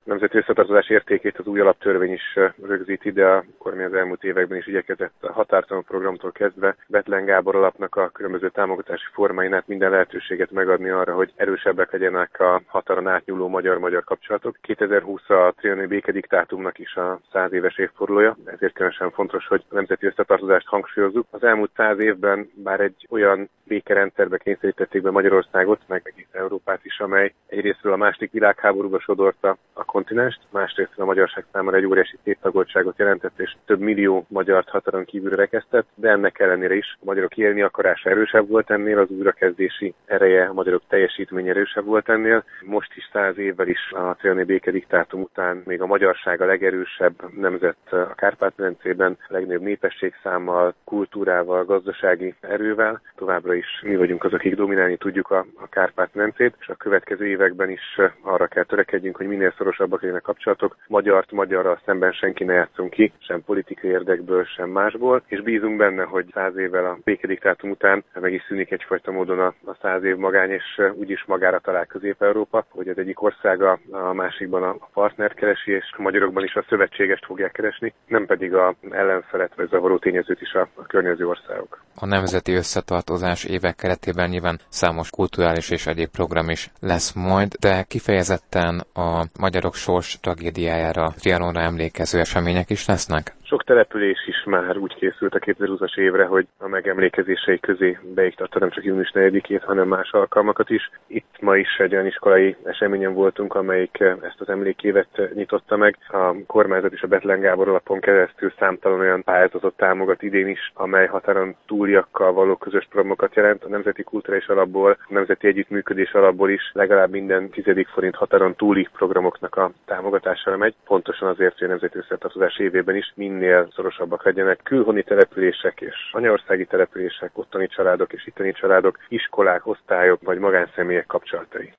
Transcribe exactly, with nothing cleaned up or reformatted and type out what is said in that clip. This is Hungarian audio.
nemzeti összetartozás értékét az új alaptörvény is rögzíti, de a kormány az elmúlt években is igyekezett a határtalan programtól kezdve Bethlen Gábor alapnak a különböző támogatási formáinát minden lehetőséget megadni arra, hogy erősebbek legyenek a határon átnyúló magyar-magyar kapcsolatok. kétezer-húsz a trianoni békediktátumnak is a száz éves évfordulója, ezért különösen fontos, hogy a nemzeti összetartozást hangsúlyozzuk. Az elmúlt száz évben bár egy olyan békerendszerbe kényszerítették be Magyarországot, meg egész Európát is, amely egyrésztről a második világháborúba sodorta a kontinenst, másrésztről a magyarság számára egy óriási széttagoltságot jelentett, és több millió magyart határon kívülre rekesztett, de ennek ellenére is a magyarok élni akarása erősebb volt ennél, az újrakezdési ereje, a magyarok teljesítmény erősebb volt ennél. Most is száz évvel is a trianoni békediktátum után még a magyarság a legerősebb nemzet a Kárpát-medencében, a legnagyobb népességszámmal, kultúrával, gazdasági erővel. Továbbra is mi vagyunk azok, akik dominálni tudjuk a, a Kárpát-medencét, és a következő években is arra kell törekedjünk, hogy minél szorosabbak legyenek a kapcsolatok. Magyart magyarral szemben senki ne játszon ki, sem politikai érdekből, sem másból, és bízunk benne, hogy száz évvel a békediktátum után meg is szűnik egyfajta módon a, a száz év magány, és úgyis magára talál Közép-Európa, hogy az egyik országa a másikban a partnert keresi, és a magyarokban is a szövetségest fogják keresni, nem pedig a ellenfelet vagy zavaró tényezőt is a, a környező országok. A nemzeti összetartozás évek keretében nyilván számos kulturális és egyéb program is lesz majd, de kifejezetten a magyarok sors tragédiájára, Trianonra emlékező események is lesznek? Sok település is már úgy készült a kétezer-húszas évre, hogy a megemlékezései közé beiktatta nem csak június negyedikét, hanem más alkalmakat is. Itt ma is egy olyan iskolai eseményen voltunk, amelyik ezt az emlékévet nyitotta meg. A kormányzat és a Bethlen Gábor alapon keresztül számtalan olyan pályázatot támogat idén is, amely határon túliakkal való közös programokat jelent. A Nemzeti Kulturális Alapból, a Nemzeti Együttműködés Alapból is legalább minden tizedik forint határon túli programoknak a támogatására megy. Pontosan azért, hogy a nemzeti összetartozás évében is minél szorosabbak legyenek külhoni települések és anyaországi települések, ottani családok és itteni családok, iskolák, osztályok vagy magánszemélyek kapcsolatai.